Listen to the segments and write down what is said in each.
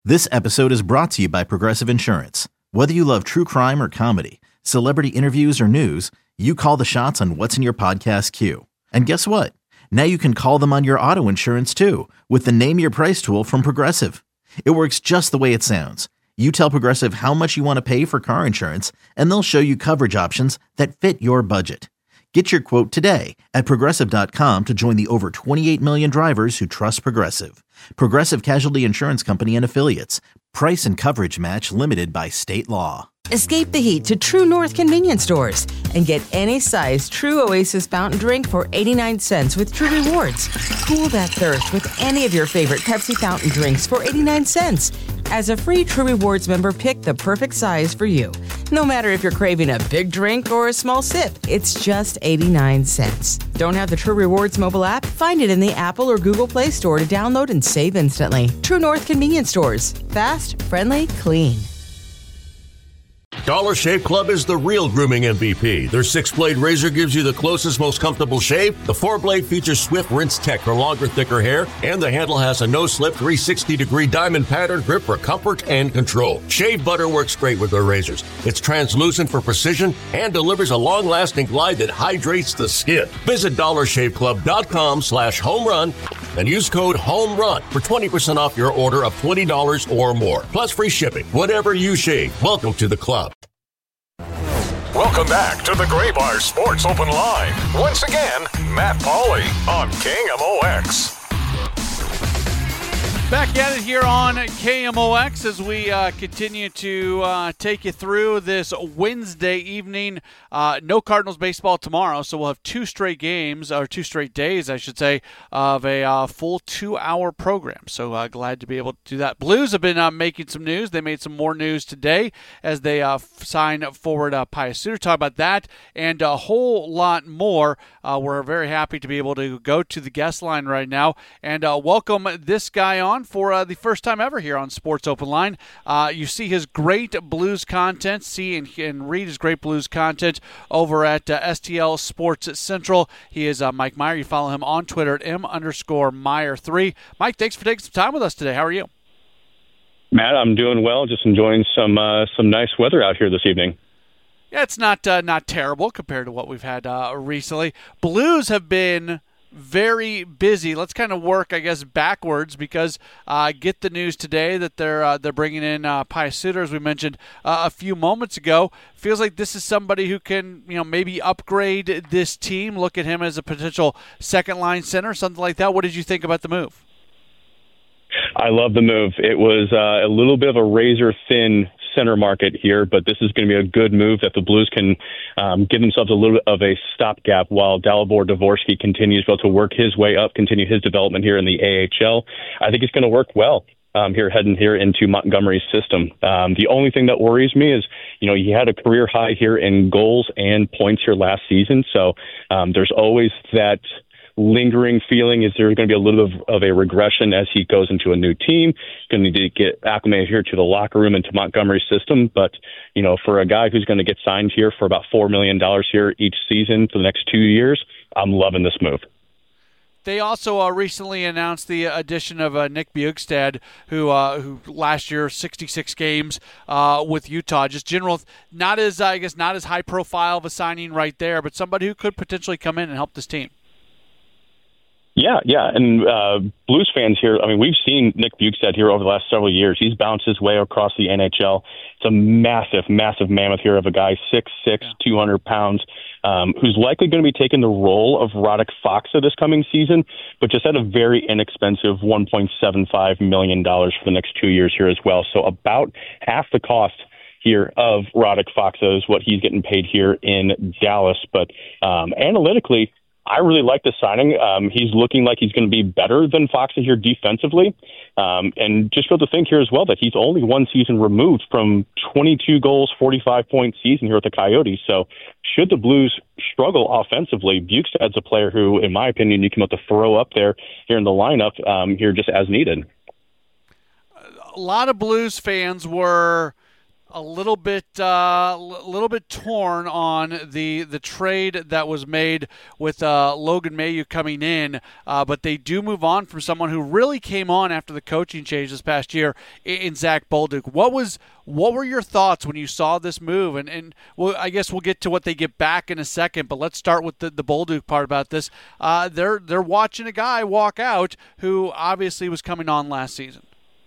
This episode is brought to you by Progressive Insurance. Whether you love true crime or comedy, celebrity interviews or news, you call the shots on what's in your podcast queue. And guess what? Now you can call them on your auto insurance too with the Name Your Price tool from Progressive. It works just the way it sounds. You tell Progressive how much you want to pay for car insurance, and they'll show you coverage options that fit your budget. Get your quote today at Progressive.com to join the over 28 million drivers who trust Progressive. Progressive Casualty Insurance Company and Affiliates. Price and coverage match limited by state law. Escape the heat to True North convenience stores and get any size True Oasis fountain drink for 89 cents with True Rewards. Cool that thirst with any of your favorite Pepsi fountain drinks for 89 cents. As a free True Rewards member, pick the perfect size for you. No matter if you're craving a big drink or a small sip, it's just 89 cents. Don't have the True Rewards mobile app? Find it in the Apple or Google Play Store to download and save instantly. True North convenience stores. Fast, friendly, clean. Dollar Shave Club is the real grooming MVP. Their 6-blade razor gives you the closest, most comfortable shave. The 4-blade features Swift Rinse Tech for longer, thicker hair, and the handle has a no-slip 360-degree diamond pattern grip for comfort and control. Shave butter works great with their razors. It's translucent for precision and delivers a long-lasting glide that hydrates the skin. Visit DollarShaveClub.com/homerun and use code HOMERUN for 20% off your order of $20 or more. Plus free shipping. Whatever you shave, welcome to the club. Welcome back to the Gray Bar Sports Open Line. Once again, Matt Pauley on KMOX. Back at it here on KMOX as we continue to take you through this Wednesday evening. No Cardinals baseball tomorrow, so we'll have 2 straight games, or 2 straight days, I should say, of a full 2-hour program. So glad to be able to do that. Blues have been making some news. They made some more news today as they sign forward Pius Suter. Talk about that and a whole lot more. We're very happy to be able to go to the guest line right now and welcome this guy on for the first time ever here on Sports Open Line. You see his great blues content, see and read his great blues content over at STL Sports Central. He is Mike Meyer. You follow him on Twitter at M_Meyer3. Mike, thanks for taking some time with us today. How are you? Matt, I'm doing well. Just enjoying some nice weather out here this evening. Yeah, it's not terrible compared to what we've had recently. Blues have been very busy. Let's kind of work, I guess, backwards because get the news today that they're bringing in Pius Suter, as we mentioned a few moments ago. Feels like this is somebody who can, maybe upgrade this team. Look at him as a potential second-line center, something like that. What did you think about the move? I love the move. It was a little bit of a razor-thin center market here, but this is going to be a good move that the Blues can give themselves a little bit of a stopgap while Dalibor Dvorsky continues to work his way up, continue his development here in the AHL. I think it's going to work well heading here into Montgomery's system. The only thing that worries me is, he had a career high here in goals and points here last season, so there's always that lingering feeling. Is there going to be a little bit of a regression as he goes into a new team? He's going to need to get acclimated here to the locker room and to Montgomery's system. But, for a guy who's going to get signed here for about $4 million here each season for the next 2 years, I'm loving this move. They also recently announced the addition of Nick Bjugstad, who last year 66 games with Utah. Just general, not as high profile of a signing right there, but somebody who could potentially come in and help this team. Yeah, and Blues fans here, we've seen Nick Bjugstad here over the last several years. He's bounced his way across the NHL. It's a massive, massive mammoth here of a guy, 6'6", 200 pounds, who's likely going to be taking the role of Radek Faksa this coming season, but just at a very inexpensive $1.75 million for the next 2 years here as well. So about half the cost here of Radek Faksa is what he's getting paid here in Dallas. But analytically, I really like the signing. He's looking like he's going to be better than Faksa here defensively. And just feel to think here as well that he's only one season removed from 22 goals, 45-point season here with the Coyotes. So should the Blues struggle offensively, Bjugstad's a player who, in my opinion, you can have to throw up there here in the lineup here just as needed. A lot of Blues fans were a little bit torn on the trade that was made with Logan Mailloux coming in, but they do move on from someone who really came on after the coaching change this past year in Zach Bolduc. What were your thoughts when you saw this move? And well, I guess we'll get to what they get back in a second, but let's start with the Bolduc part about this. They're watching a guy walk out who obviously was coming on last season.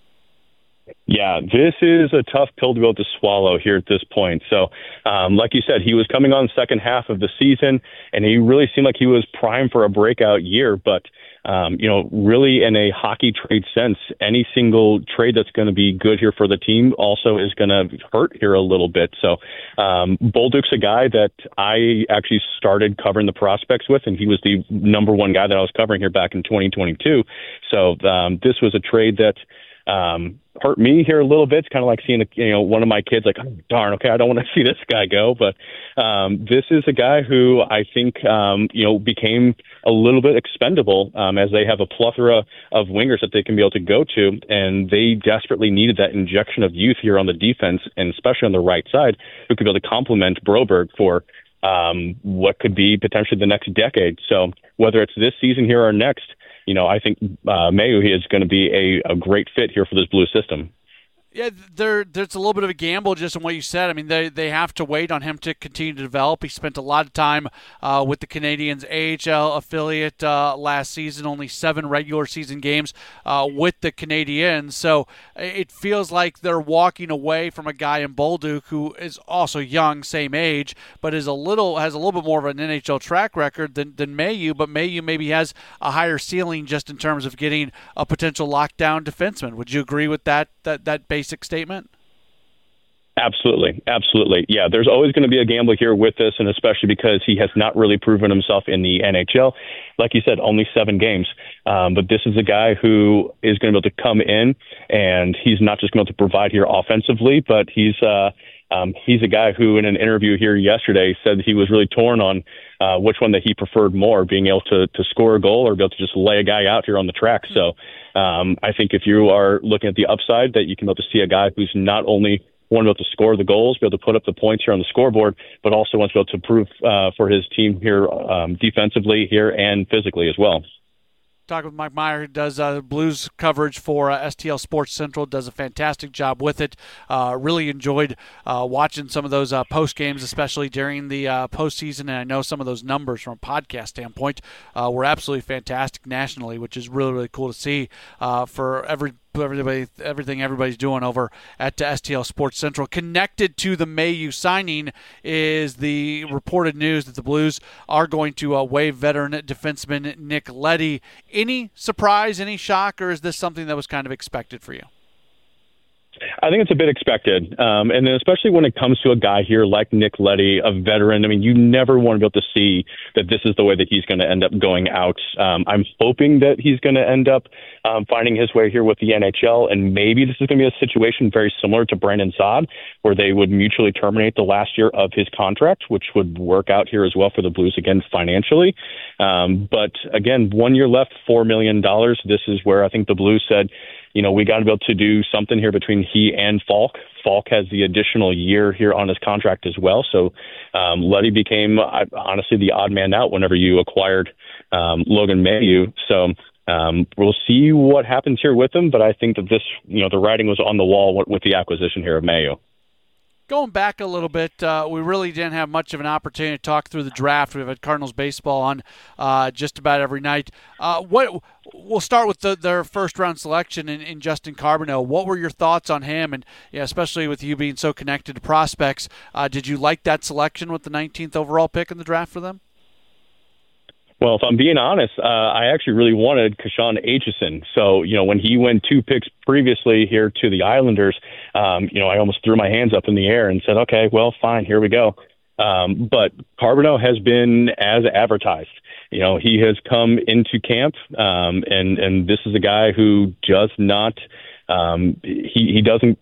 Yeah, this is a tough pill to be able to swallow here at this point. So, like you said, he was coming on the second half of the season, and he really seemed like he was primed for a breakout year. But, really in a hockey trade sense, any single trade that's going to be good here for the team also is going to hurt here a little bit. So, Bolduc's a guy that I actually started covering the prospects with, and he was the number one guy that I was covering here back in 2022. So, this was a trade that hurt me here a little bit. It's kind of like seeing one of my kids like, oh, darn, okay, I don't want to see this guy go. But this is a guy who I think became a little bit expendable as they have a plethora of wingers that they can be able to go to, and they desperately needed that injection of youth here on the defense, and especially on the right side, who could be able to complement Broberg for what could be potentially the next decade. So whether it's this season here or next, I think Mailloux is going to be a great fit here for this Blue system. Yeah, there's a little bit of a gamble just in what you said. I mean, they have to wait on him to continue to develop. He spent a lot of time with the Canadiens AHL affiliate last season, only 7 regular season games with the Canadiens. So it feels like they're walking away from a guy in Bolduc who is also young, same age, but has a little bit more of an NHL track record than Mailloux. But Mailloux maybe has a higher ceiling just in terms of getting a potential lockdown defenseman. Would you agree with that basic statement? Absolutely. Yeah, there's always going to be a gamble here with this, and especially because he has not really proven himself in the NHL. Like you said, only 7 games. But this is a guy who is going to be able to come in, and he's not just going to provide here offensively, but he's a guy who, in an interview here yesterday, said he was really torn on which one that he preferred more, being able to score a goal or be able to just lay a guy out here on the track. So I think if you are looking at the upside, that you can be able to see a guy who's not only want to be able to score the goals, be able to put up the points here on the scoreboard, but also wants to be able to prove for his team here defensively here and physically as well. Talking with Mike Meyer, who does Blues coverage for STL Sports Central, does a fantastic job with it. Really enjoyed watching some of those post games, especially during the postseason. And I know some of those numbers from a podcast standpoint were absolutely fantastic nationally, which is really, really cool to see for everything everybody's doing over at STL Sports Central. Connected to the Mailloux signing is the reported news that the Blues are going to waive veteran defenseman Nick Leddy. Any surprise, any shock, or is this something that was kind of expected for you? I think it's a bit expected. And then especially when it comes to a guy here like Nick Leddy, a veteran, I mean, you never want to be able to see that this is the way that he's going to end up going out. I'm hoping that he's going to end up finding his way here with the NHL, and maybe this is going to be a situation very similar to Brandon Saad, where they would mutually terminate the last year of his contract, which would work out here as well for the Blues, again, financially. But again, 1 year left, $4 million. This is where I think the Blues said, we got to be able to do something here between he and Falk. Falk has the additional year here on his contract as well. So Leddy became, honestly, the odd man out whenever you acquired Logan Mailloux. So we'll see what happens here with him. But I think that this, the writing was on the wall with the acquisition here of Mailloux. Going back a little bit, we really didn't have much of an opportunity to talk through the draft. We've had Cardinals baseball on just about every night. We'll start with their first-round selection in Justin Carbonneau. What were your thoughts on him, and especially with you being so connected to prospects? Did you like that selection with the 19th overall pick in the draft for them? Well, if I'm being honest, I actually really wanted Kashawn Aitchison. So, when he went 2 picks previously here to the Islanders, I almost threw my hands up in the air and said, okay, well, fine, here we go. But Carbonneau has been as advertised. He has come into camp, and this is a guy who does not, he doesn't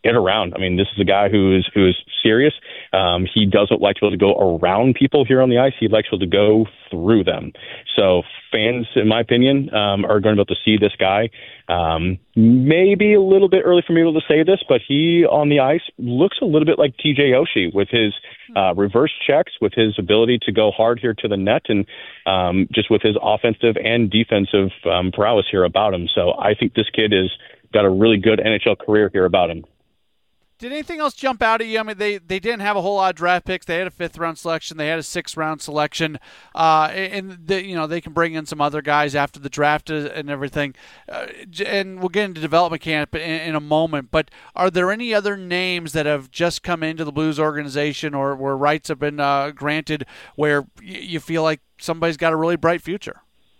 get around. I mean, this is a guy who is serious. He doesn't like to be able to go around people here on the ice. He likes to be able to go through them. So fans, in my opinion, are going to be able to see this guy. Maybe a little bit early for me to be able to say this, but he on the ice looks a little bit like TJ Oshie with his reverse checks, with his ability to go hard here to the net, and just with his offensive and defensive prowess here about him. So I think this kid has got a really good NHL career here about him. Did anything else jump out at you? I mean, they didn't have a whole lot of draft picks. They had a 5th-round selection. They had a 6th-round selection. They can bring in some other guys after the draft and everything. And we'll get into development camp in a moment. But are there any other names that have just come into the Blues organization or where rights have been granted where you feel like somebody's got a really bright future?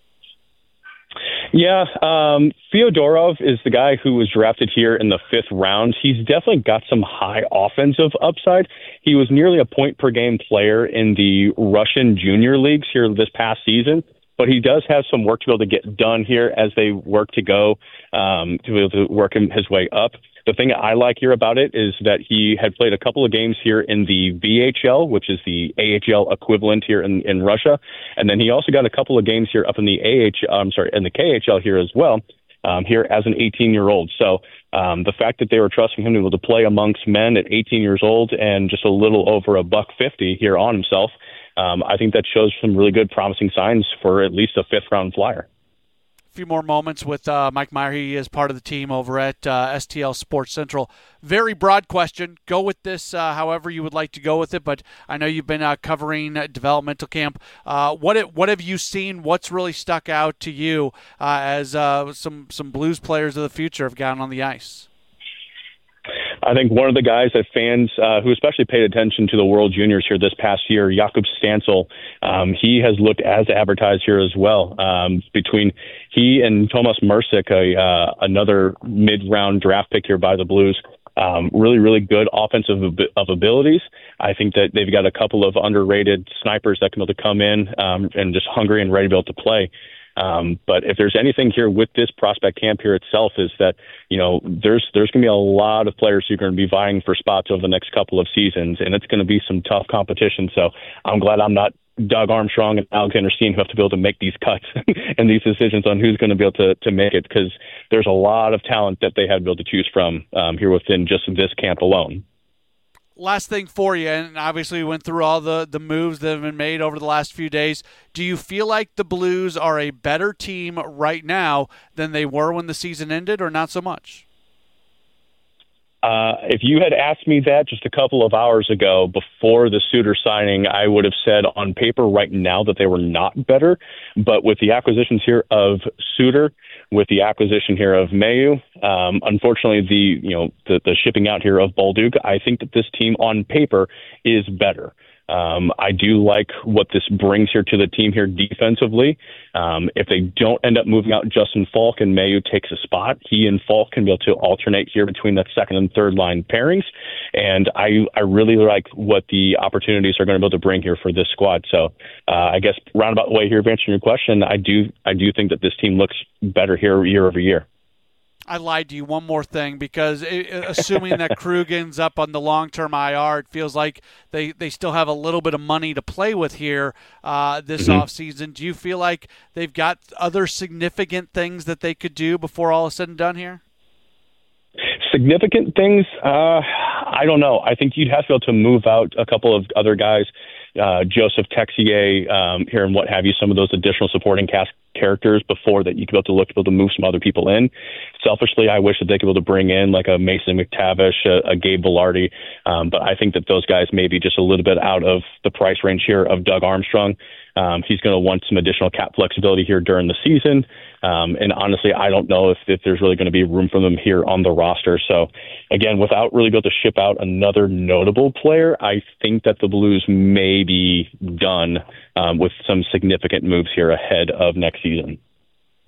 Yeah, Fyodorov is the guy who was drafted here in the 5th round. He's definitely got some high offensive upside. He was nearly a point-per-game player in the Russian junior leagues here this past season, but he does have some work to be able to get done here as they work to go to be able to work his way up. The thing I like here about it is that he had played a couple of games here in the VHL, which is the AHL equivalent here in Russia. And then he also got a couple of games here up in the in the KHL here as well, here as an 18-year-old. So the fact that they were trusting him to be able to play amongst men at 18 years old and just a little over $150 here on himself, I think that shows some really good promising signs for at least a 5th-round flyer. Few more moments with Mike Meyer. He is part of the team over at STL Sports Central. Very broad question. Go with this however you would like to go with it, but I know you've been covering developmental camp. What have you seen? What's really stuck out to you as some Blues players of the future have gotten on the ice? I think one of the guys that fans who especially paid attention to the World Juniors here this past year, Jakub Stancil, he has looked as advertised here as well. Between he and Tomas Mercic, another mid-round draft pick here by the Blues, really, really good offensive abilities. I think that they've got a couple of underrated snipers that can be able to come in and just hungry and ready to be able to play. But if there's anything here with this prospect camp here itself is that, there's going to be a lot of players who are going to be vying for spots over the next couple of seasons, and it's going to be some tough competition. So I'm glad I'm not Doug Armstrong and Alexander Steen who have to be able to make these cuts and these decisions on who's going to be able to make it, because there's a lot of talent that they have to be able to choose from here within just this camp alone. Last thing for you, and obviously we went through all the moves that have been made over the last few days. Do you feel like the Blues are a better team right now than they were when the season ended, or not so much? If you had asked me that just a couple of hours ago before the Suter signing, I would have said on paper right now that they were not better. But with the acquisitions here of Suter, with the acquisition here of Mayu, unfortunately the shipping out here of Bolduc, I think that this team on paper is better. I do like what this brings here to the team here defensively. If they don't end up moving out Justin Falk and Mayu takes a spot, he and Falk can be able to alternate here between that second and third line pairings. And I really like what the opportunities are going to be able to bring here for this squad. So I guess roundabout way here of answering your question, I do think that this team looks better here year over year. I lied to you. One more thing, because assuming that Krugen's up on the long-term IR, it feels like they still have a little bit of money to play with here this offseason. Do you feel like they've got other significant things that they could do before all is said and done here? Significant things? I don't know. I think you'd have to be able to move out a couple of other guys, Joseph Texier here and what have you, some of those additional supporting cast characters before that you could be able to move some other people in. Selfishly, I wish that they could be able to bring in like a Mason McTavish, a Gabe Velarde, but I think that those guys may be just a little bit out of the price range here of Doug Armstrong. He's going to want some additional cap flexibility here during the season. And honestly, I don't know if there's really going to be room for them here on the roster. So again, without really being able to ship out another notable player, I think that the Blues may be done with some significant moves here ahead of next season.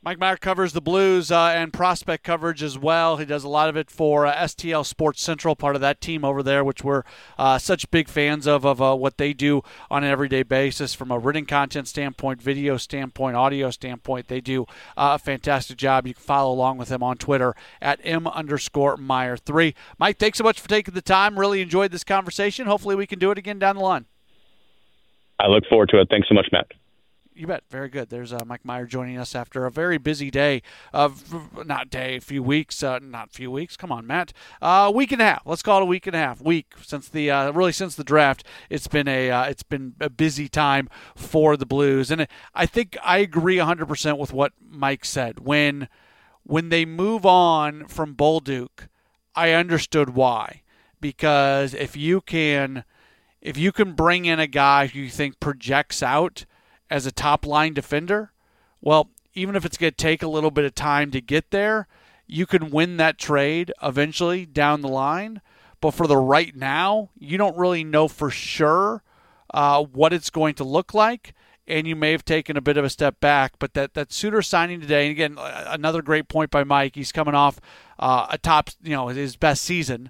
Mike Meyer covers the Blues and prospect coverage as well. He does a lot of it for STL Sports Central, part of that team over there, which we're such big fans of what they do on an everyday basis from a written content standpoint, video standpoint, audio standpoint. They do a fantastic job. You can follow along with him on Twitter at @M_Meyer3. Mike, thanks so much for taking the time. Really enjoyed this conversation. Hopefully we can do it again down the line. I look forward to it. Thanks so much, Matt. You bet. Very good. There's Mike Meyer joining us after a very busy day few weeks. Come on, Matt. Week and a half. Let's call it a week and a half. Since the draft. It's been a busy time for the Blues, and I think I agree 100% with what Mike said. When they move on from Bolduc, I understood why, because if you can bring in a guy who you think projects out as a top-line defender, well, even if it's going to take a little bit of time to get there, you can win that trade eventually down the line. But for the right now, you don't really know for sure what it's going to look like, and you may have taken a bit of a step back. But that Suter signing today, and again, another great point by Mike, he's coming off his best season.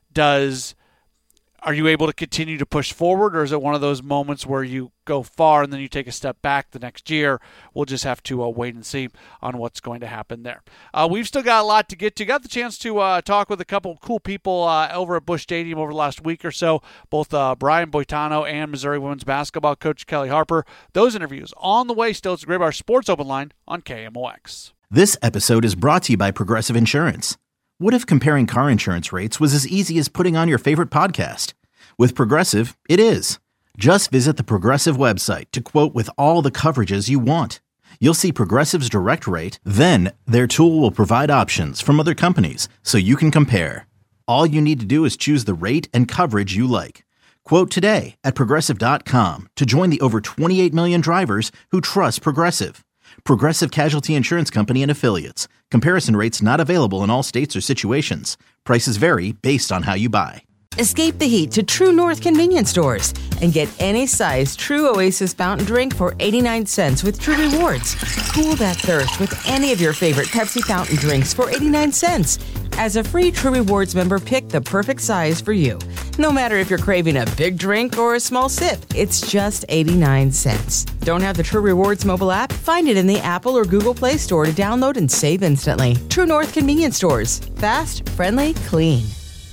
Are you able to continue to push forward, or is it one of those moments where you go far and then you take a step back the next year? We'll just have to wait and see on what's going to happen there. We've still got a lot to get to. Got the chance to talk with a couple of cool people over at Busch Stadium over the last week or so, both Brian Boitano and Missouri women's basketball coach Kelly Harper. Those interviews on the way still. It's Graybar Sports Open Line on KMOX. This episode is brought to you by Progressive Insurance. What if comparing car insurance rates was as easy as putting on your favorite podcast? With Progressive, it is. Just visit the Progressive website to quote with all the coverages you want. You'll see Progressive's direct rate, then their tool will provide options from other companies so you can compare. All you need to do is choose the rate and coverage you like. Quote today at Progressive.com to join the over 28 million drivers who trust Progressive. Progressive Casualty Insurance Company and Affiliates. Comparison rates not available in all states or situations. Prices vary based on how you buy. Escape the heat to True North convenience stores and get any size True Oasis fountain drink for 89 cents with True Rewards. Cool that thirst with any of your favorite Pepsi fountain drinks for 89 cents. As a free True Rewards member, pick the perfect size for you. No matter if you're craving a big drink or a small sip, it's just 89 cents. Don't have the True Rewards mobile app? Find it in the Apple or Google Play Store to download and save instantly. True North convenience stores. Fast, friendly, clean.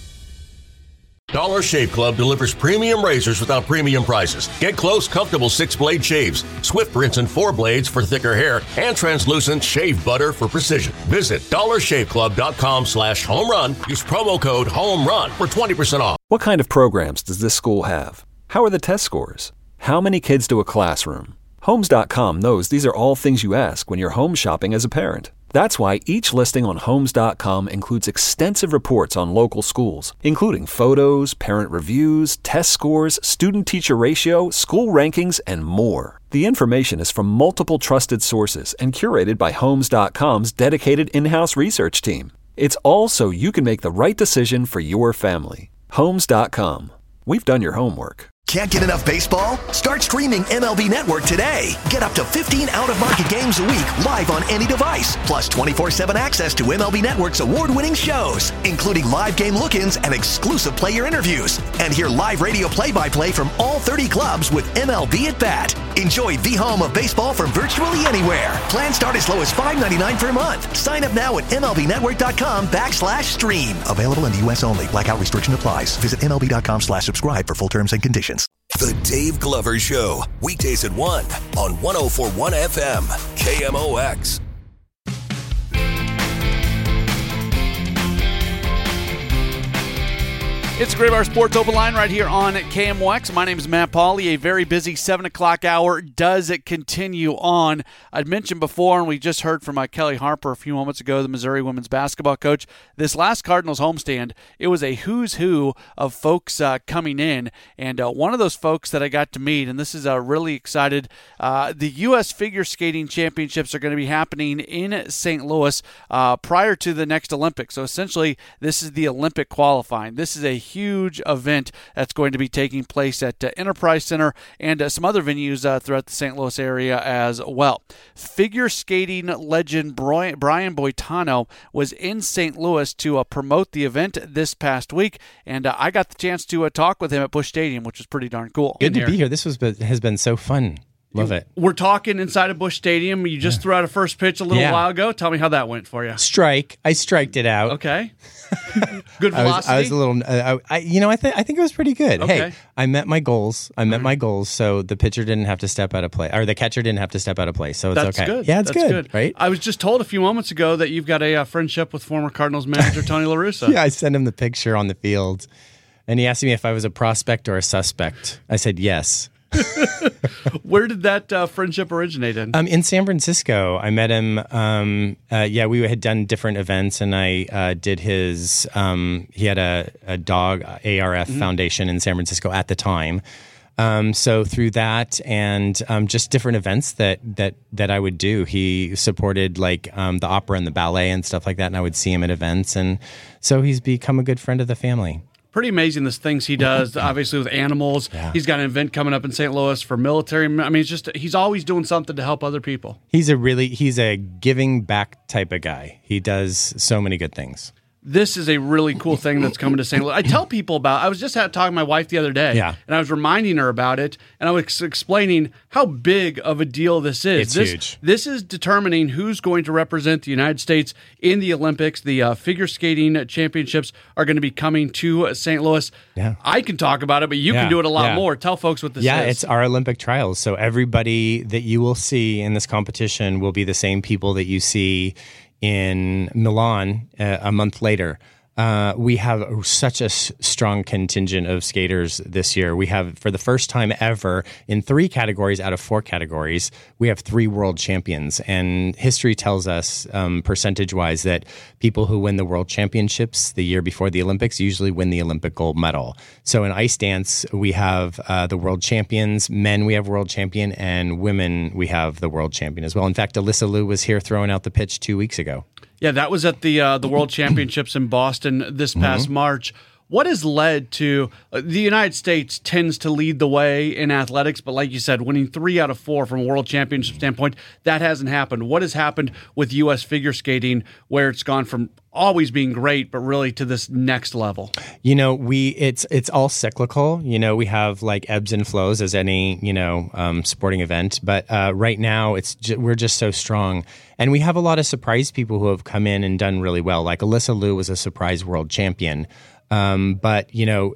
Dollar Shave Club delivers premium razors without premium prices. Get close, comfortable 6-blade shaves, swift rinse and 4 blades for thicker hair, and translucent shave butter for precision. Visit dollarshaveclub.com/homerun. Use promo code HOMERUN for 20% off. What kind of programs does this school have? How are the test scores? How many kids do a classroom? Homes.com knows these are all things you ask when you're home shopping as a parent. That's why each listing on Homes.com includes extensive reports on local schools, including photos, parent reviews, test scores, student-teacher ratio, school rankings, and more. The information is from multiple trusted sources and curated by Homes.com's dedicated in-house research team. It's all so you can make the right decision for your family. Homes.com. We've done your homework. Can't get enough baseball? Start streaming MLB Network today. Get up to 15 out-of-market games a week live on any device, plus 24/7 access to MLB Network's award-winning shows, including live game look-ins and exclusive player interviews. And hear live radio play-by-play from all 30 clubs with MLB at Bat. Enjoy the home of baseball from virtually anywhere. Plans start as low as $5.99 per month. Sign up now at MLBnetwork.com/stream. Available in the U.S. only. Blackout restriction applies. Visit MLB.com/subscribe for full terms and conditions. The Dave Glover Show, weekdays at 1 on 104.1 FM, KMOX. It's the Graybar Sports Open Line right here on KMOX. My name is Matt Pauley. A very busy 7 o'clock hour. Does it continue on? I'd mentioned before, and we just heard from Kelly Harper a few moments ago, the Missouri women's basketball coach. This last Cardinals homestand, it was a who's who of folks coming in. And one of those folks that I got to meet, and this is really excited, the U.S. Figure Skating Championships are going to be happening in St. Louis prior to the next Olympics. So essentially, this is the Olympic qualifying. This is a huge event that's going to be taking place at Enterprise Center and some other venues throughout the St. Louis area as well. Figure skating legend Brian Boitano was in St. Louis to promote the event this past week, and I got the chance to talk with him at Busch Stadium, which was pretty darn cool. Good to be here. This has been so fun. Love it. We're talking inside of Busch Stadium. You just threw out a first pitch a little while ago. Tell me how that went for you. I striked it out. Okay. Good velocity. I was a little. I think it was pretty good. Okay. Hey, I met my goals. My goals. So the pitcher didn't have to step out of play, or the catcher didn't have to step out of play. So it's That's okay. Good. Yeah, it's That's good. Right. I was just told a few moments ago that you've got a friendship with former Cardinals manager Tony La Russa. Yeah, I sent him the picture on the field, and he asked me if I was a prospect or a suspect. I said yes. Where did that friendship originate in? In San Francisco. I met him. We had done different events, and I did his. He had a dog ARF Foundation in San Francisco at the time. So through that and just different events that I would do, he supported like the opera and the ballet and stuff like that, and I would see him at events, and so he's become a good friend of the family. Pretty amazing the things he does, obviously with animals. Yeah. He's got an event coming up in St. Louis for military. I mean, he's always doing something to help other people. He's a giving back type of guy. He does so many good things. This is a really cool thing that's coming to St. Louis. I tell people I was just talking to my wife the other day, and I was reminding her about it, and I was explaining how big of a deal this is. It's huge. This is determining who's going to represent the United States in the Olympics. The figure skating championships are going to be coming to St. Louis. Yeah. I can talk about it, but you can do it a lot more. Tell folks what this is. Yeah, it's our Olympic trials. So everybody that you will see in this competition will be the same people that you see in Milan a month later. We have such a strong contingent of skaters this year. We have, for the first time ever, in 3 categories out of 4 categories, we have 3 world champions. And history tells us, percentage-wise, that people who win the world championships the year before the Olympics usually win the Olympic gold medal. So in ice dance, we have the world champions. Men, we have world champion. And women, we have the world champion as well. In fact, Alyssa Liu was here throwing out the pitch 2 weeks ago. Yeah, that was at the World Championships in Boston this past March. What has led to the United States tends to lead the way in athletics, but like you said, winning 3 out of 4 from a World Championship standpoint, that hasn't happened. What has happened with U.S. figure skating where it's gone from always being great, but really to this next level? You know, it's all cyclical. You know, we have like ebbs and flows as any, sporting event. But right now, we're just so strong. And we have a lot of surprise people who have come in and done really well. Like Alyssa Liu was a surprise world champion. But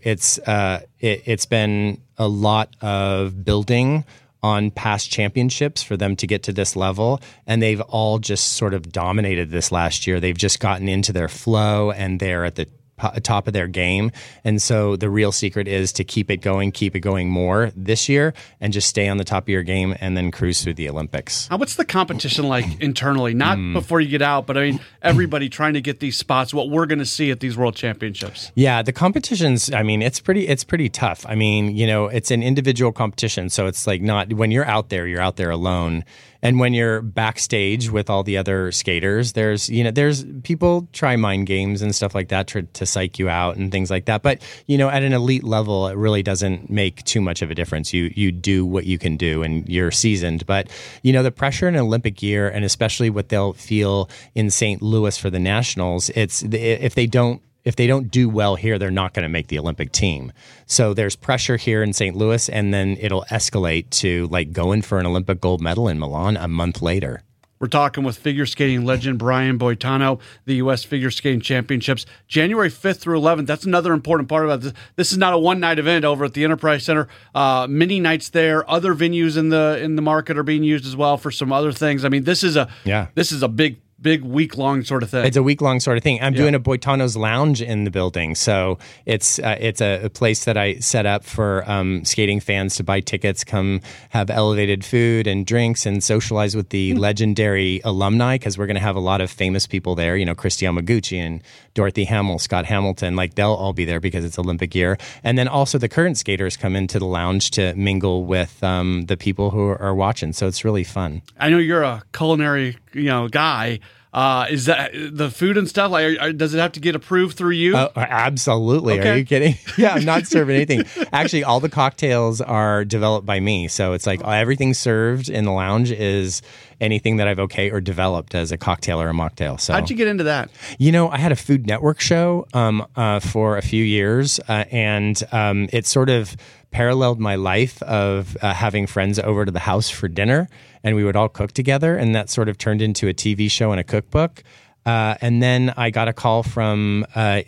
it's been a lot of building on past championships for them to get to this level, and they've all just sort of dominated this last year. They've just gotten into their flow, and they're at the top of their game. And so the real secret is to keep it going more this year, and just stay on the top of your game and then cruise through the Olympics. What's the competition like internally? Not before you get out, but I mean, everybody trying to get these spots, what we're going to see at these World Championships. Yeah, the competitions, I mean, it's pretty tough. I mean, it's an individual competition. So it's like not, when you're out there alone. And when you're backstage with all the other skaters, there's people try mind games and stuff like that to psych you out and things like that. But, at an elite level, it really doesn't make too much of a difference. You do what you can do and you're seasoned. But, the pressure in an Olympic year, and especially what they'll feel in St. Louis for the Nationals, if they don't do well here, they're not going to make the Olympic team. So there's pressure here in St. Louis, and then it'll escalate to like going for an Olympic gold medal in Milan a month later. We're talking with figure skating legend Brian Boitano, the U.S. Figure Skating Championships, January 5th through 11th. That's another important part about this. This is not a one-night event over at the Enterprise Center. Many nights there. Other venues in the market are being used as well for some other things. I mean, this is a big week-long sort of thing. It's a week-long sort of thing. I'm doing a Boitano's Lounge in the building. So it's a place that I set up for skating fans to buy tickets, come have elevated food and drinks, and socialize with the legendary alumni, because we're going to have a lot of famous people there. Chris Yamaguchi and Dorothy Hamill, Scott Hamilton. Like, they'll all be there because it's Olympic year. And then also the current skaters come into the lounge to mingle with the people who are watching. So it's really fun. I know you're a culinary guy. Is that the food and stuff? Like, does it have to get approved through you? Absolutely. Okay. Are you kidding? Yeah, I'm not serving anything. Actually, all the cocktails are developed by me. So it's like everything served in the lounge is anything that I've or developed as a cocktail or a mocktail. So how'd you get into that? I had a Food Network show for a few years, and it sort of paralleled my life of having friends over to the house for dinner, and we would all cook together, and that sort of turned into a TV show and a cookbook. And then I got a call from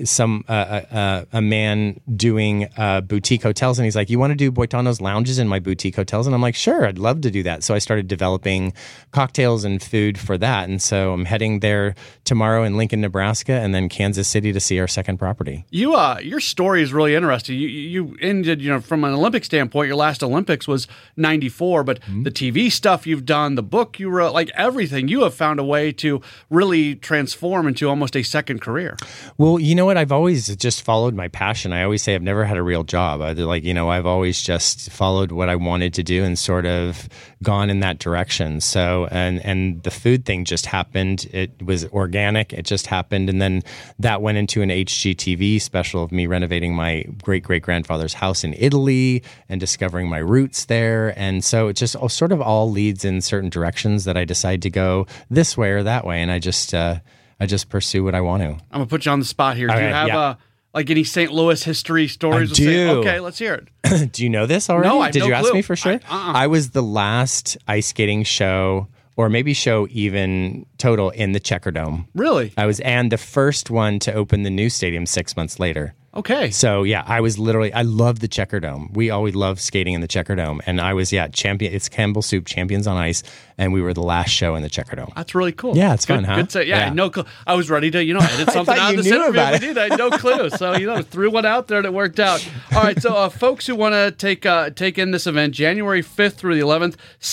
a man doing boutique hotels, and he's like, "You want to do Boitano's lounges in my boutique hotels?" And I'm like, "Sure, I'd love to do that." So I started developing cocktails and food for that, and so I'm heading there tomorrow in Lincoln, Nebraska, and then Kansas City to see our second property. Your story is really interesting. You ended, from an Olympic standpoint, your last Olympics was '94, but the TV stuff you've done, the book you wrote, like everything, you have found a way to really transform into almost a second career. Well, you know what? I've always just followed my passion. I always say I've never had a real job. I've always just followed what I wanted to do and sort of gone in that direction. So, and the food thing just happened. It was organic. It just happened. And then that went into an HGTV special of me renovating my great-great-grandfather's house in Italy and discovering my roots there. And so it just sort of all leads in certain directions that I decide to go this way or that way. And I just pursue what I want to. I'm going to put you on the spot here. Do you have any St. Louis history stories? I do. Okay, let's hear it. Do you know this already? No, I have Did no you clue. ask me for sure? I was the last ice skating show, or maybe show even total, in the Checker Dome. Really? I was, and the first one to open the new stadium 6 months later. Okay. So, yeah, I love the Checker Dome. We always loved skating in the Checker Dome. And I was, champion. It's Campbell Soup, Champions on Ice. And we were the last show in the Checker Dome. That's really cool. Yeah, it's fun, huh? Good to, yeah, no clue. I was ready to, edit something out of this interview. I had no clue. So, threw one out there and it worked out. All right. So, folks who want to take in this event, January 5th through the 11th,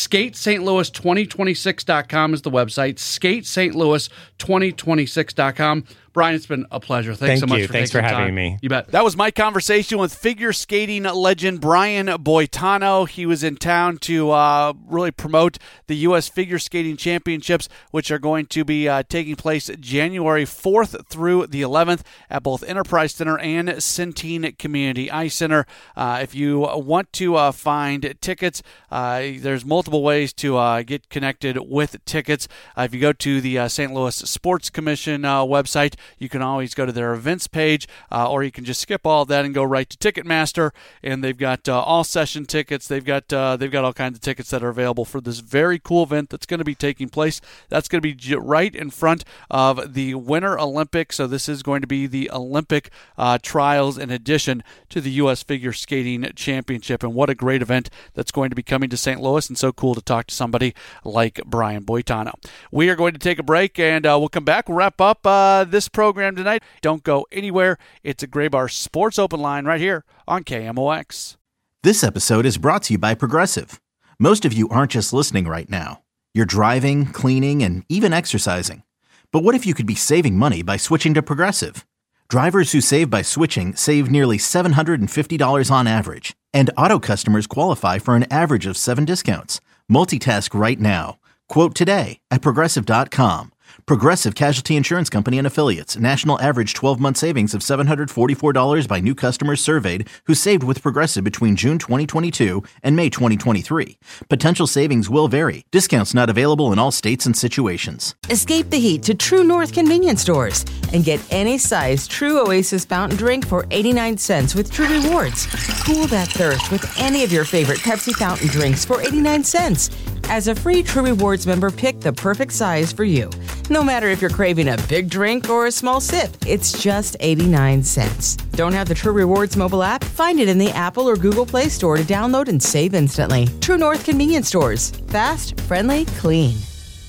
SkateSt.Louis2026.com is the website. SkateSt.Louis2026.com. Brian, it's been a pleasure. Thanks so much for having me. You bet. That was my conversation with figure skating legend Brian Boitano. He was in town to really promote the U.S. Figure Skating Championships, which are going to be taking place January 4th through the 11th at both Enterprise Center and Centene Community Ice Center. If you want to find tickets, there's multiple ways to get connected with tickets. If you go to the St. Louis Sports Commission website, you can always go to their events page, or you can just skip all of that and go right to Ticketmaster, and they've got all session tickets. They've got all kinds of tickets that are available for this very cool event that's going to be taking place. That's going to be right in front of the Winter Olympics. So this is going to be the Olympic trials in addition to the U.S. Figure Skating Championship, and what a great event that's going to be coming to St. Louis, and so cool to talk to somebody like Brian Boitano. We are going to take a break, and we'll come back. We'll wrap up this program tonight. Don't go anywhere. It's a Graybar Sports Open Line right here on KMOX. This episode is brought to you by Progressive. Most of you aren't just listening right now. You're driving, cleaning, and even exercising. But what if you could be saving money by switching to Progressive? Drivers who save by switching save nearly $750 on average. And auto customers qualify for an average of 7 discounts. Multitask right now. Quote today at Progressive.com. Progressive Casualty Insurance Company and Affiliates. National average 12-month savings of $744 by new customers surveyed who saved with Progressive between June 2022 and May 2023. Potential savings will vary. Discounts not available in all states and situations. Escape the heat to True North convenience stores and get any size True Oasis fountain drink for 89 cents with True Rewards. Cool that thirst with any of your favorite Pepsi fountain drinks for 89 cents. As a free True Rewards member, pick the perfect size for you. No matter if you're craving a big drink or a small sip, it's just 89 cents. Don't have the True Rewards mobile app? Find it in the Apple or Google Play Store to download and save instantly. True North convenience stores. Fast, friendly, clean.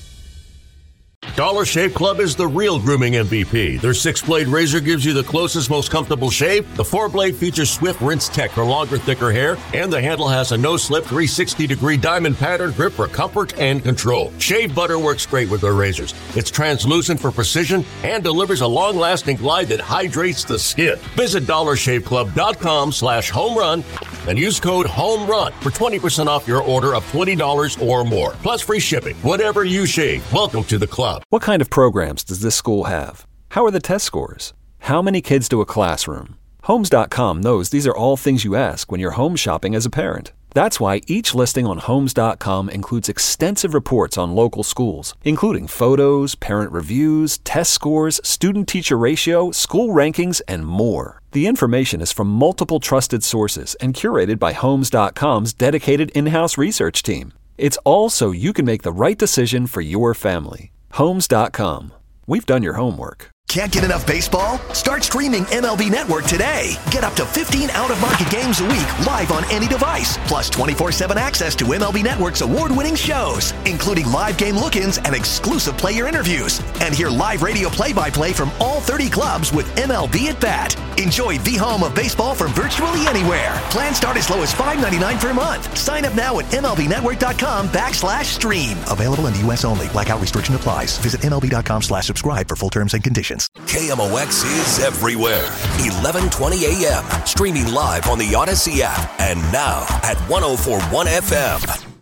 Dollar Shave Club is the real grooming MVP. Their 6-blade razor gives you the closest, most comfortable shave. The 4-blade features Swift Rinse Tech for longer, thicker hair, and the handle has a no-slip 360-degree diamond pattern grip for comfort and control. Shave butter works great with their razors. It's translucent for precision and delivers a long-lasting glide that hydrates the skin. Visit DollarShaveClub.com/home run and use code HOMERUN for 20% off your order of $20 or more, plus free shipping. Whatever you shave, welcome to the club. What kind of programs does this school have? How are the test scores? How many kids do a classroom? Homes.com knows these are all things you ask when you're home shopping as a parent. That's why each listing on Homes.com includes extensive reports on local schools, including photos, parent reviews, test scores, student-teacher ratio, school rankings, and more. The information is from multiple trusted sources and curated by Homes.com's dedicated in-house research team. It's all so you can make the right decision for your family. Homes.com. We've done your homework. Can't get enough baseball? Start streaming MLB Network today. Get up to 15 out-of-market games a week live on any device. Plus 24/7 access to MLB Network's award-winning shows, including live game look-ins and exclusive player interviews. And hear live radio play-by-play from all 30 clubs with MLB at Bat. Enjoy the home of baseball from virtually anywhere. Plans start as low as $5.99 per month. Sign up now at MLBnetwork.com/stream. Available in the U.S. only. Blackout restriction applies. Visit MLB.com/subscribe for full terms and conditions. KMOX is everywhere. 1120 a.m. Streaming live on the Odyssey app. And now at 104.1 FM.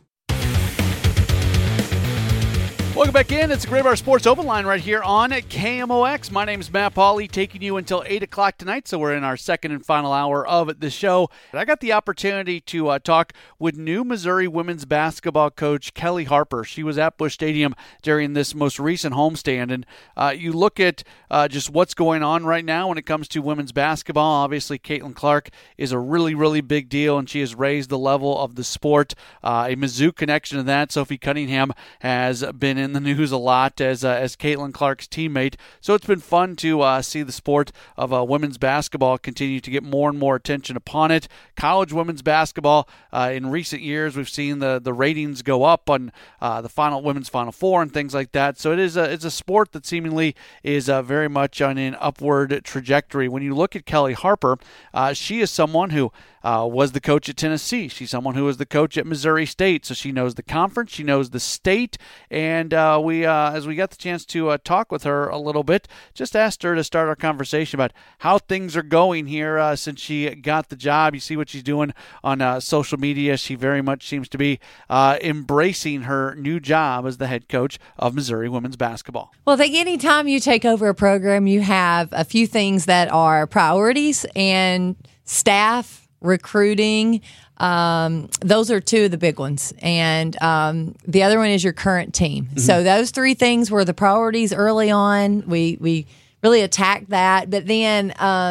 Welcome back in. It's the Graybar Sports Open Line right here on KMOX. My name is Matt Pauley, taking you until 8 o'clock tonight, so we're in our second and final hour of the show. I got the opportunity to talk with new Missouri women's basketball coach Kellie Harper. She was at Busch Stadium during this most recent homestand, and you look at just what's going on right now when it comes to women's basketball. Obviously, Caitlin Clark is a really, really big deal, and she has raised the level of the sport. A Mizzou connection to that. Sophie Cunningham has been in the news a lot as Caitlin Clark's teammate. So it's been fun to see the sport of women's basketball continue to get more and more attention upon it. College women's basketball, in recent years, we've seen the ratings go up on the women's Final Four and things like that. So it's a sport that seemingly is very much on an upward trajectory. When you look at Kellie Harper, she is someone who was the coach at Tennessee. She's someone who was the coach at Missouri State, so she knows the conference, she knows the state, and as we got the chance to talk with her a little bit, just asked her to start our conversation about how things are going here since she got the job. You see what she's doing on social media. She very much seems to be embracing her new job as the head coach of Missouri women's basketball. Well, I think anytime you take over a program, you have a few things that are priorities, and staff, recruiting, those are two of the big ones. And the other one is your current team. Mm-hmm. So those three things were the priorities early on. We really attacked that. But then,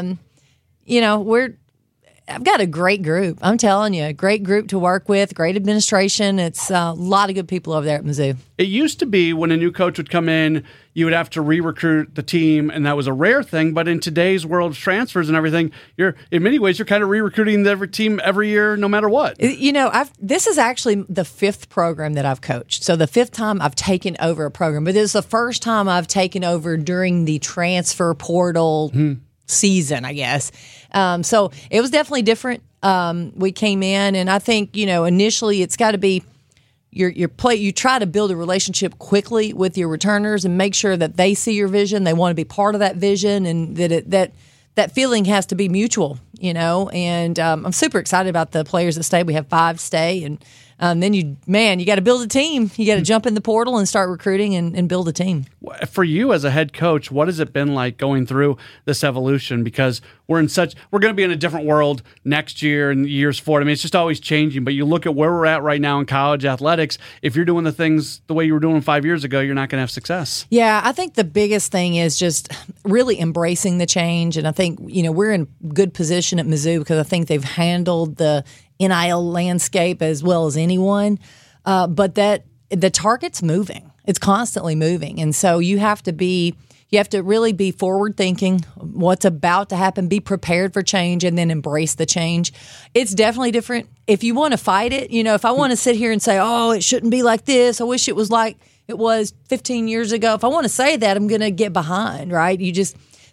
I've got a great group. I'm telling you, a great group to work with, great administration. It's a lot of good people over there at Mizzou. It used to be when a new coach would come in, you would have to re-recruit the team, and that was a rare thing. But in today's world of transfers and everything, in many ways, you're kind of re-recruiting every team every year, no matter what. This is actually the fifth program that I've coached. So the fifth time I've taken over a program. But this is the first time I've taken over during the transfer portal season, I guess. So it was definitely different. We came in, and I think, initially it's got to be you try to build a relationship quickly with your returners and make sure that they see your vision, they want to be part of that vision, and that feeling has to be mutual, and I'm super excited about the players that stay. We have 5 stay, and then you got to build a team. You got to jump in the portal and start recruiting and build a team. For you as a head coach, what has it been like going through this evolution? Because we're going to be in a different world next year and years forward. I mean, it's just always changing. But you look at where we're at right now in college athletics. If you're doing the things the way you were doing 5 years ago, you're not going to have success. Yeah, I think the biggest thing is just really embracing the change. And I think, we're in good position at Mizzou because I think they've handled the NIL landscape as well as anyone, but that the target's moving. It's constantly moving, and so you have to really be forward thinking. What's about to happen? Be prepared for change, and then embrace the change. It's definitely different. If you want to fight it, if I want to sit here and say, "Oh, it shouldn't be like this. I wish it was like it was 15 years ago." If I want to say that, I'm going to get behind. Right?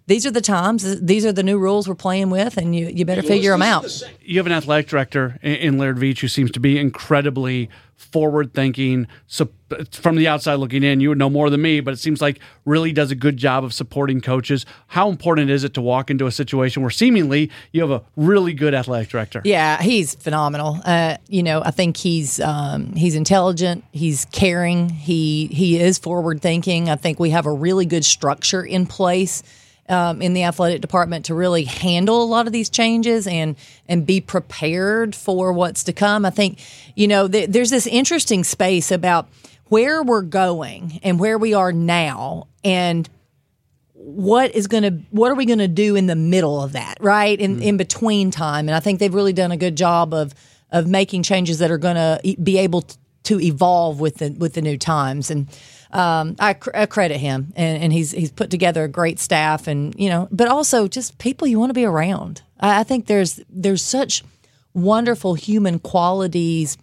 these are the times, these are the new rules we're playing with, and you better figure them out. You have an athletic director in Laird Veach who seems to be incredibly forward-thinking. So from the outside looking in, you would know more than me, but it seems like really does a good job of supporting coaches. How important is it to walk into a situation where seemingly you have a really good athletic director? Yeah, he's phenomenal. I think he's intelligent. He's caring. He is forward-thinking. I think we have a really good structure in place in the athletic department to really handle a lot of these changes and be prepared for what's to come. I think, there's this interesting space about where we're going and where we are now and what are we going to do in the middle of that, right? In between time. And I think they've really done a good job of making changes that are going to be able to evolve with the new times. And I credit him, and he's put together a great staff, and but also just people you want to be around. I think there's such wonderful human qualities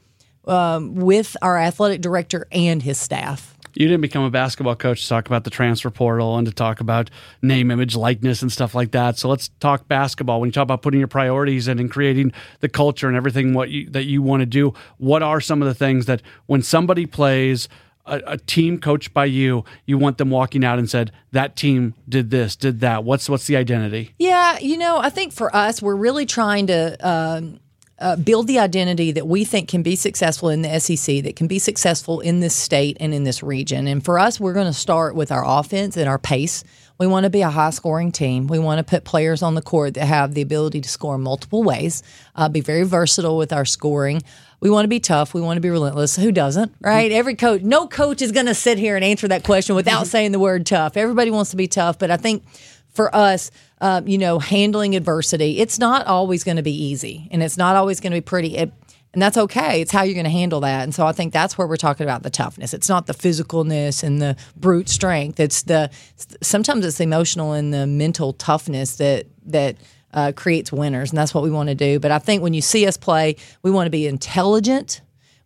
with our athletic director and his staff. You didn't become a basketball coach to talk about the transfer portal and to talk about name, image, likeness, and stuff like that. So let's talk basketball. When you talk about putting your priorities in and creating the culture and everything that you want to do, what are some of the things that when somebody plays a team coached by you want them walking out and said, that team did this, did that? What's the identity? Yeah, I think for us, we're really trying to build the identity that we think can be successful in the SEC, that can be successful in this state and in this region. And for us, we're going to start with our offense and our pace. We want to be a high-scoring team. We want to put players on the court that have the ability to score multiple ways, be very versatile with our scoring. We want to be tough. We want to be relentless. Who doesn't, right? No coach is going to sit here and answer that question without saying the word tough. Everybody wants to be tough, but I think for us, handling adversity, it's not always going to be easy, and it's not always going to be pretty. And that's okay. It's how you're going to handle that. And so I think that's where we're talking about the toughness. It's not the physicalness and the brute strength. Sometimes it's the emotional and the mental toughness that creates winners, and that's what we want to do. But I think when you see us play, we want to be intelligent.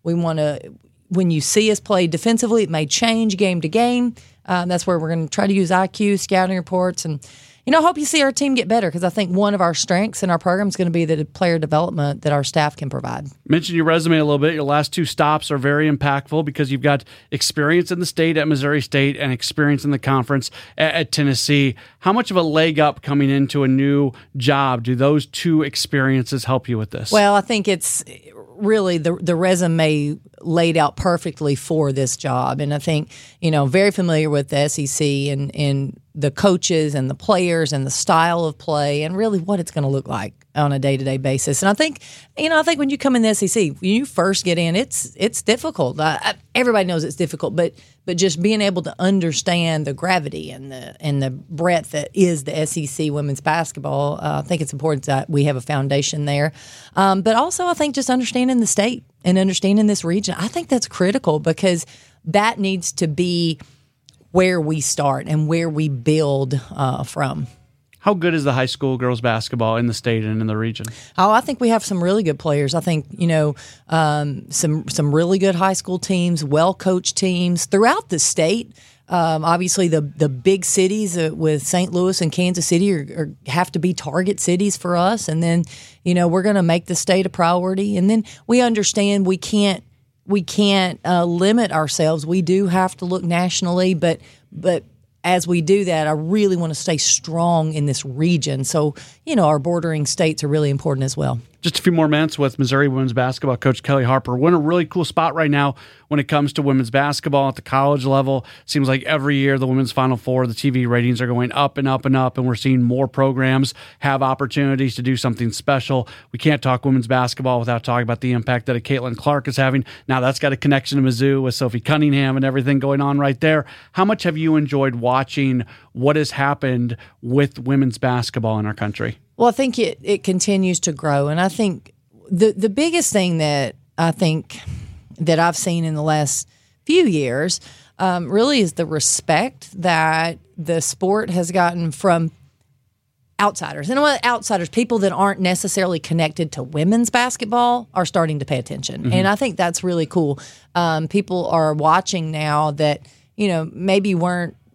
When you see us play defensively, it may change game to game. That's where we're going to try to use IQ, scouting reports, and I hope you see our team get better, because I think one of our strengths in our program is going to be the player development that our staff can provide. Mention your resume a little bit. Your last two stops are very impactful because you've got experience in the state at Missouri State and experience in the conference at Tennessee. How much of a leg up coming into a new job do those two experiences help you with this? Well, I think it's really the resume laid out perfectly for this job. And I think, very familiar with the SEC and the coaches and the players and the style of play and really what it's going to look like on a day-to-day basis. And I think when you come in the SEC, when you first get in, it's difficult. Everybody knows it's difficult, but just being able to understand the gravity and the breadth that is the SEC women's basketball, I think it's important that we have a foundation there. But also, I think just understanding the state and understanding this region, I think that's critical, because that needs to be where we start and where we build from. How good is the high school girls basketball in the state and in the region? Oh, I think we have some really good players. I think, some really good high school teams, well-coached teams throughout the state. Obviously, the big cities with St. Louis and Kansas City have to be target cities for us. And then, we're going to make the state a priority. And then we understand we can't limit ourselves. We do have to look nationally, but as we do that, I really want to stay strong in this region. So, our bordering states are really important as well. Just a few more minutes with Missouri women's basketball coach Kelly Harper. We're in a really cool spot right now when it comes to women's basketball at the college level. Seems like every year the women's Final Four, the TV ratings are going up and up and up, and we're seeing more programs have opportunities to do something special. We can't talk women's basketball without talking about the impact that a Caitlin Clark is having. Now that's got a connection to Mizzou with Sophie Cunningham and everything going on right there. How much have you enjoyed watching what has happened with women's basketball in our country? Well, I think it continues to grow. And I think the biggest thing that I think that I've seen in the last few years really is the respect that the sport has gotten from outsiders. And outsiders, people that aren't necessarily connected to women's basketball, are starting to pay attention. Mm-hmm. And I think that's really cool. People are watching now that, maybe weren't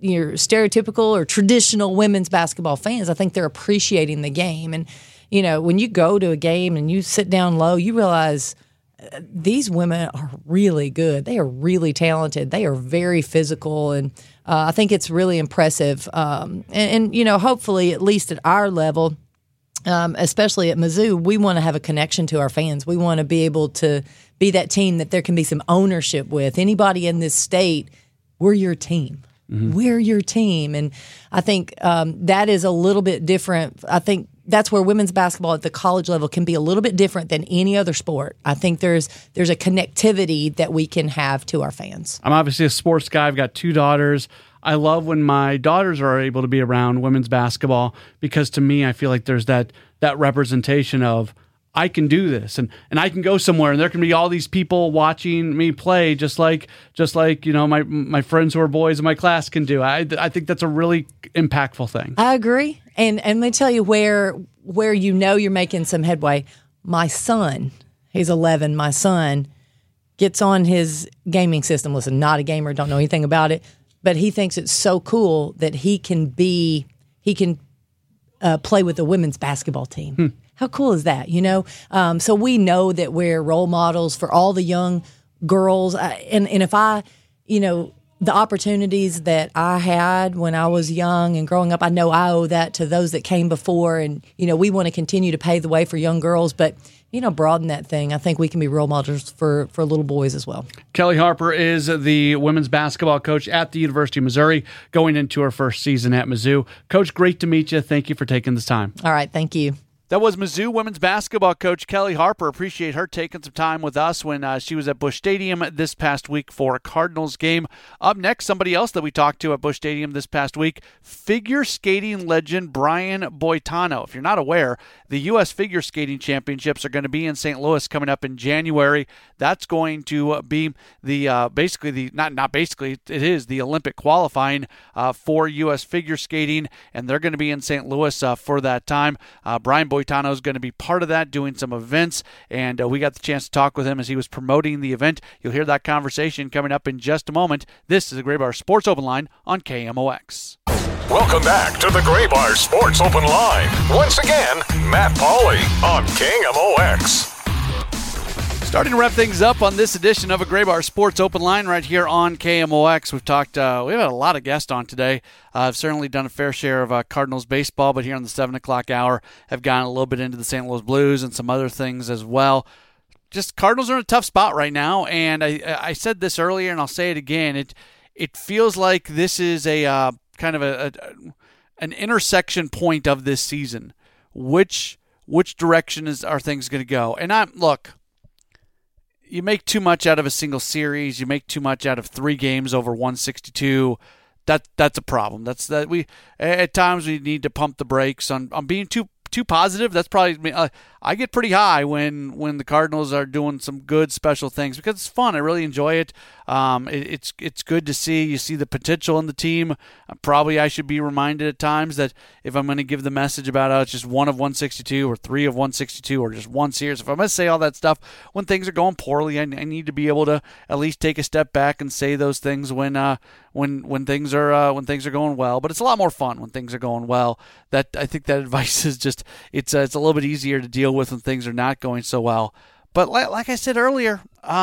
your stereotypical or traditional women's basketball fans, I think they're appreciating the game. And, when you go to a game and you sit down low, you realize these women are really good. They are really talented. They are very physical. And I think it's really impressive. And hopefully, at least at our level, especially at Mizzou, we want to have a connection to our fans. We want to be able to be that team that there can be some ownership with. Anybody in this state, we're your team. Mm-hmm. We're your team. And I think that is a little bit different. I think that's where women's basketball at the college level can be a little bit different than any other sport. I think there's a connectivity that we can have to our fans. I'm obviously a sports guy. I've got 2 daughters. I love when my daughters are able to be around women's basketball because to me, I feel like there's that representation of I can do this and I can go somewhere and there can be all these people watching me play just like my friends who are boys in my class can do. I think that's a really impactful thing. I agree. And let me tell you where you're making some headway. My son, he's 11, my son gets on his gaming system. Listen, not a gamer, don't know anything about it. But he thinks it's so cool that he can play with the women's basketball team. How cool is that? So we know that we're role models for all the young girls. And if I, the opportunities that I had when I was young and growing up, I know I owe that to those that came before. And, we want to continue to pave the way for young girls. But broaden that thing. I think we can be role models for little boys as well. Kelly Harper is the women's basketball coach at the University of Missouri, going into her first season at Mizzou. Coach, great to meet you. Thank you for taking this time. All right, thank you. That was Mizzou women's basketball coach Kelly Harper. Appreciate her taking some time with us when she was at Busch Stadium this past week for a Cardinals game. Up next, somebody else that we talked to at Busch Stadium this past week, figure skating legend Brian Boitano. If you're not aware, the U.S. Figure Skating Championships are going to be in St. Louis coming up in January. That's going to be the it is the Olympic qualifying for U.S. figure skating, and they're going to be in St. Louis for that time. Brian Boitano is going to be part of that, doing some events, and we got the chance to talk with him as he was promoting the event. You'll hear that conversation coming up in just a moment. This is the Gray Bar Sports Open Line on KMOX. Welcome back to the Gray Bar Sports Open Line. Once again, Matt Pauley on KMOX. Starting to wrap things up on this edition of a Gray Bar Sports Open Line right here on KMOX. We've had a lot of guests on today. I've certainly done a fair share of Cardinals baseball, but here on the 7 o'clock hour, have gotten a little bit into the St. Louis Blues and some other things as well. Just Cardinals are in a tough spot right now, and I said this earlier, and I'll say it again. It feels like this is a kind of an intersection point of this season. Which direction are things going to go? And look. You make too much out of a single series. You make too much out of 3 games over 162. That's a problem. We at times we need to pump the brakes on being too positive. That's probably I get pretty high when the Cardinals are doing some good special things because it's fun. I really enjoy it. It's good to see. You see the potential in the team. Probably I should be reminded at times that if I'm going to give the message about it's just 1 of 162 or 3 of 162 or just one series, if I'm going to say all that stuff when things are going poorly, I need to be able to at least take a step back and say those things when things are going well. But it's a lot more fun when things are going well. That I think that advice is just it's a little bit easier to deal with when things are not going so well. But like I said earlier,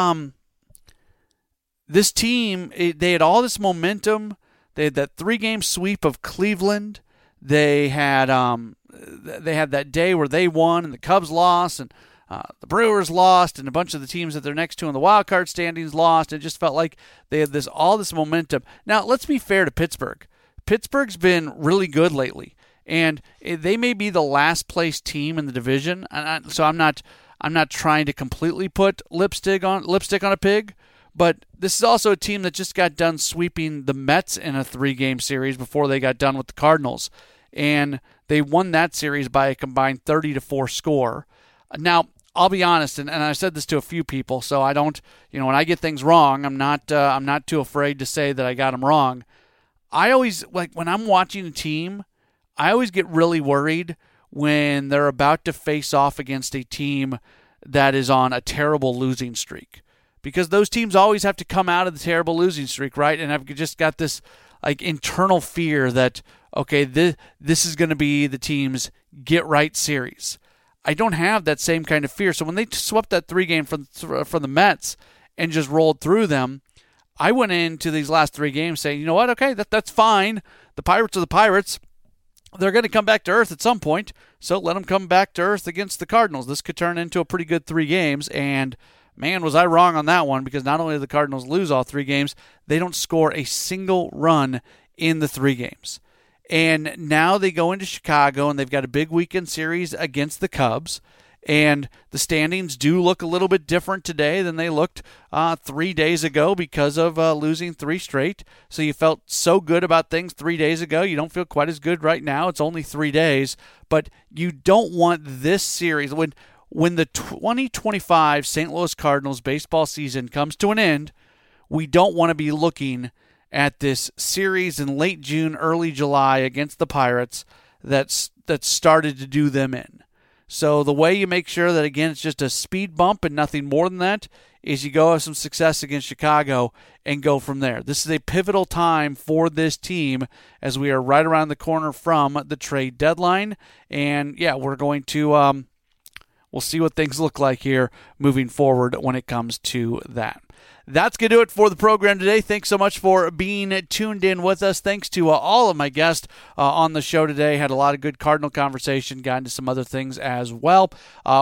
this team, they had all this momentum. They had that 3-game sweep of Cleveland. They had that day where they won and the Cubs lost and the Brewers lost and a bunch of the teams that they're next to in the wild card standings lost. It just felt like they had all this momentum. Now, let's be fair to Pittsburgh. Pittsburgh's been really good lately. And they may be the last place team in the division, so I'm not trying to completely put lipstick on a pig, but this is also a team that just got done sweeping the Mets in a 3-game series before they got done with the Cardinals, and they won that series by a combined 30-4 score. Now, I'll be honest, and I said this to a few people, so I don't, when I get things wrong, I'm not too afraid to say that I got them wrong. I always when I'm watching a team, I always get really worried when they're about to face off against a team that is on a terrible losing streak. Because those teams always have to come out of the terrible losing streak, right? And I've just got this like internal fear that, okay, this is going to be the team's get-right series. I don't have that same kind of fear. So when they swept that 3-game from the Mets and just rolled through them, I went into these last 3 games saying, you know what, okay, that's fine. The Pirates are the Pirates. They're going to come back to earth at some point, so let them come back to earth against the Cardinals. This could turn into a pretty good 3 games, and man, was I wrong on that one, because not only do the Cardinals lose all 3 games, they don't score a single run in the 3 games. And now they go into Chicago, and they've got a big weekend series against the Cubs. And the standings do look a little bit different today than they looked 3 days ago because of losing 3 straight. So you felt so good about things 3 days ago. You don't feel quite as good right now. It's only 3 days. But you don't want this series. When the 2025 St. Louis Cardinals baseball season comes to an end, we don't want to be looking at this series in late June, early July against the Pirates that started to do them in. So the way you make sure that, again, it's just a speed bump and nothing more than that is you go have some success against Chicago and go from there. This is a pivotal time for this team as we are right around the corner from the trade deadline. And, yeah, we're going to we'll see what things look like here moving forward when it comes to that. That's going to do it for the program today. Thanks so much for being tuned in with us. Thanks to all of my guests on the show today. Had a lot of good Cardinal conversation. Got into some other things as well.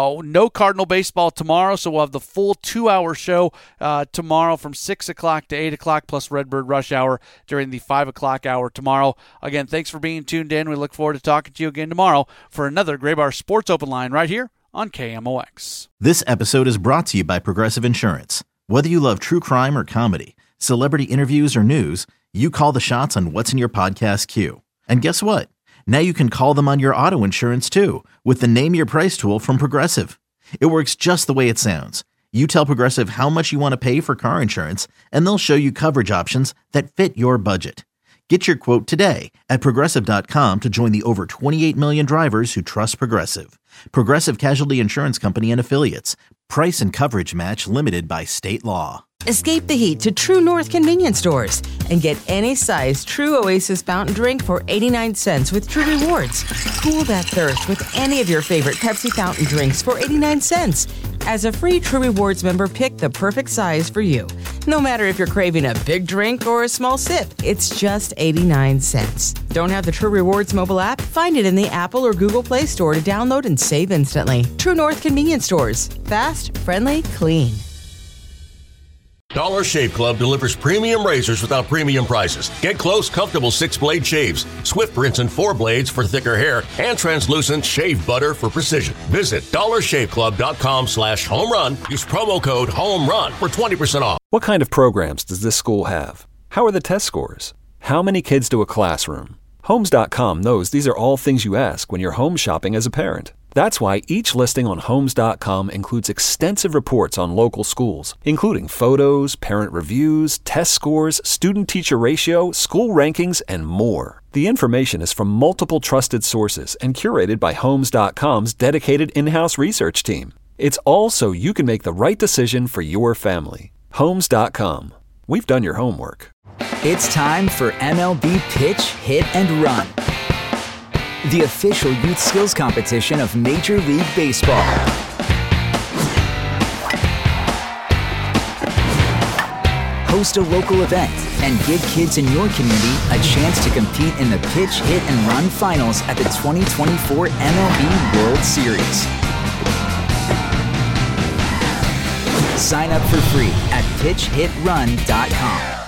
No Cardinal baseball tomorrow, so we'll have the full 2-hour show tomorrow from 6 o'clock to 8 o'clock, plus Redbird Rush Hour during the 5 o'clock hour tomorrow. Again, thanks for being tuned in. We look forward to talking to you again tomorrow for another Gray Bar Sports Open Line right here on KMOX. This episode is brought to you by Progressive Insurance. Whether you love true crime or comedy, celebrity interviews or news, you call the shots on what's in your podcast queue. And guess what? Now you can call them on your auto insurance too with the Name Your Price tool from Progressive. It works just the way it sounds. You tell Progressive how much you want to pay for car insurance, and they'll show you coverage options that fit your budget. Get your quote today at Progressive.com to join the over 28 million drivers who trust Progressive. Progressive Casualty Insurance Company and Affiliates. Price and coverage match limited by state law. Escape the heat to True North convenience stores and get any size True Oasis fountain drink for 89 cents with True Rewards. Cool that thirst with any of your favorite Pepsi fountain drinks for 89 cents. As a free True Rewards member, pick the perfect size for you. No matter if you're craving a big drink or a small sip, it's just 89 cents. Don't have the True Rewards mobile app? Find it in the Apple or Google Play Store to download and save instantly. True North convenience stores. Fast, friendly, clean. Dollar Shave Club delivers premium razors without premium prices. Get close, comfortable 6-blade shaves, swift rinse and 4 blades for thicker hair, and translucent shave butter for precision. Visit dollarshaveclub.com/homerun. Use promo code HOMERUN for 20% off. What kind of programs does this school have? How are the test scores? How many kids do a classroom? Homes.com knows these are all things you ask when you're home shopping as a parent. That's why each listing on Homes.com includes extensive reports on local schools, including photos, parent reviews, test scores, student-teacher ratio, school rankings, and more. The information is from multiple trusted sources and curated by Homes.com's dedicated in-house research team. It's all so you can make the right decision for your family. Homes.com. We've done your homework. It's time for MLB Pitch, Hit, and Run, the official youth skills competition of Major League Baseball. Host a local event and give kids in your community a chance to compete in the Pitch, Hit, and Run finals at the 2024 MLB World Series. Sign up for free at pitchhitrun.com.